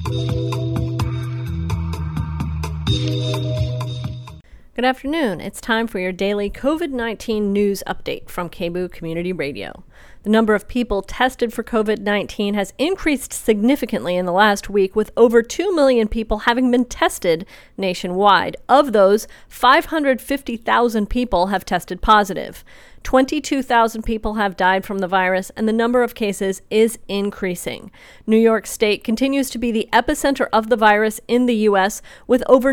Good afternoon. It's time for your daily COVID-19 news update from KBOO Community Radio. The number of people tested for COVID-19 has increased significantly in the last week, with over 2 million people having been tested nationwide. Of those, 550,000 people have tested positive. 22,000 people have died from the virus, and the number of cases is increasing. New York State continues to be the epicenter of the virus in the U.S., with over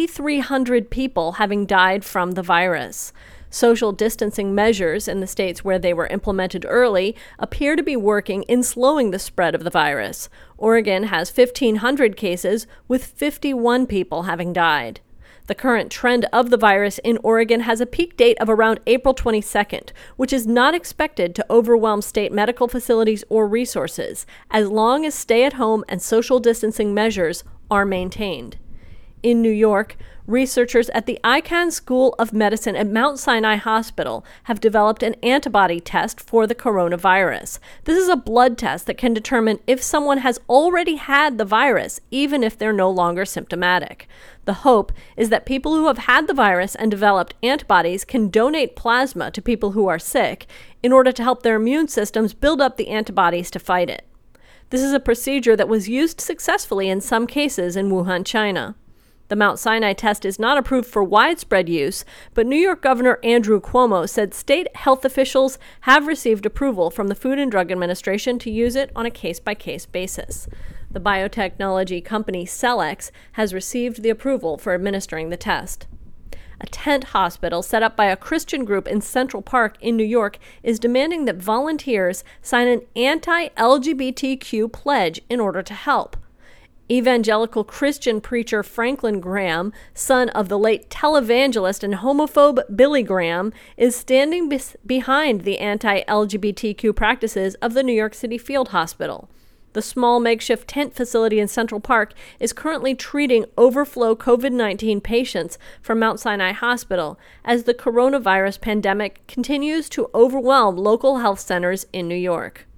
9,300 people having died from the virus. Social distancing measures in the states where they were implemented early appear to be working in slowing the spread of the virus. Oregon has 1,500 cases, with 51 people having died. The current trend of the virus in Oregon has a peak date of around April 22nd, which is not expected to overwhelm state medical facilities or resources, as long as stay-at-home and social distancing measures are maintained. In New York, researchers at the Icahn School of Medicine at Mount Sinai Hospital have developed an antibody test for the coronavirus. This is a blood test that can determine if someone has already had the virus, even if they're no longer symptomatic. The hope is that people who have had the virus and developed antibodies can donate plasma to people who are sick in order to help their immune systems build up the antibodies to fight it. This is a procedure that was used successfully in some cases in Wuhan, China. The Mount Sinai test is not approved for widespread use, but New York Governor Andrew Cuomo said state health officials have received approval from the Food and Drug Administration to use it on a case-by-case basis. The biotechnology company Cellex has received the approval for administering the test. A tent hospital set up by a Christian group in Central Park in New York is demanding that volunteers sign an anti-LGBTQ pledge in order to help. Evangelical Christian preacher Franklin Graham, son of the late televangelist and homophobe Billy Graham, is standing behind the anti-LGBTQ practices of the New York City Field Hospital. The small makeshift tent facility in Central Park is currently treating overflow COVID-19 patients from Mount Sinai Hospital as the coronavirus pandemic continues to overwhelm local health centers in New York.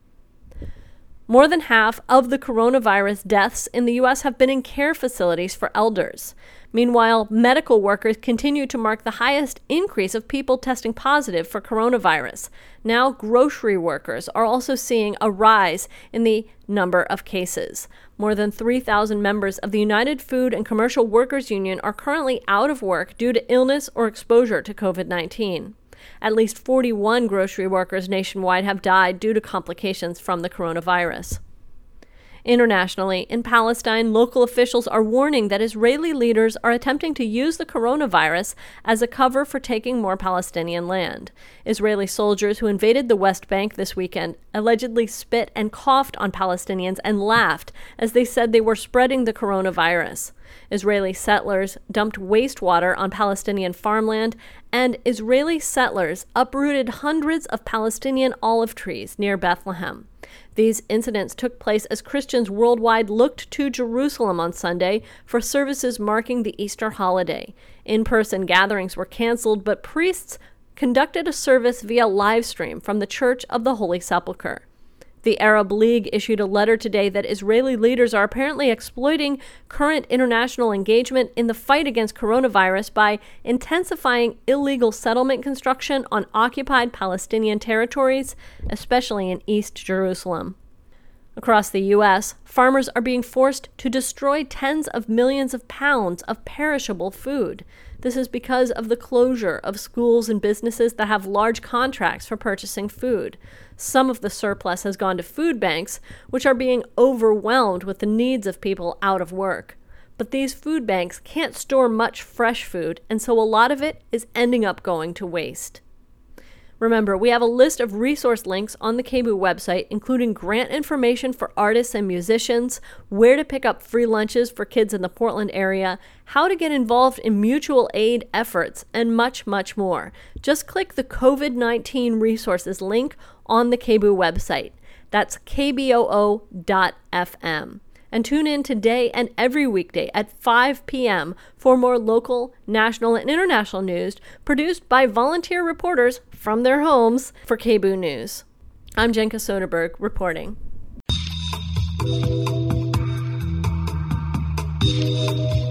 More than half of the coronavirus deaths in the U.S. have been in care facilities for elders. Meanwhile, medical workers continue to mark the highest increase of people testing positive for coronavirus. Now, grocery workers are also seeing a rise in the number of cases. More than 3,000 members of the United Food and Commercial Workers Union are currently out of work due to illness or exposure to COVID-19. At least 41 grocery workers nationwide have died due to complications from the coronavirus. Internationally, in Palestine, local officials are warning that Israeli leaders are attempting to use the coronavirus as a cover for taking more Palestinian land. Israeli soldiers who invaded the West Bank this weekend allegedly spit and coughed on Palestinians and laughed as they said they were spreading the coronavirus. Israeli settlers dumped wastewater on Palestinian farmland, and Israeli settlers uprooted hundreds of Palestinian olive trees near Bethlehem. These incidents took place as Christians worldwide looked to Jerusalem on Sunday for services marking the Easter holiday. In-person gatherings were canceled, but priests conducted a service via live stream from the Church of the Holy Sepulchre. The Arab League issued a letter today that Israeli leaders are apparently exploiting current international engagement in the fight against coronavirus by intensifying illegal settlement construction on occupied Palestinian territories, especially in East Jerusalem. Across the U.S., farmers are being forced to destroy tens of millions of pounds of perishable food. This is because of the closure of schools and businesses that have large contracts for purchasing food. Some of the surplus has gone to food banks, which are being overwhelmed with the needs of people out of work. But these food banks can't store much fresh food, and so a lot of it is ending up going to waste. Remember, we have a list of resource links on the KBOO website, including grant information for artists and musicians, where to pick up free lunches for kids in the Portland area, how to get involved in mutual aid efforts, and much, much more. Just click the COVID-19 resources link on the KBOO website. That's kboo.fm. And tune in today and every weekday at 5 p.m. for more local, national, and international news produced by volunteer reporters from their homes for KBOO News. I'm Jenka Soderberg reporting. Bye.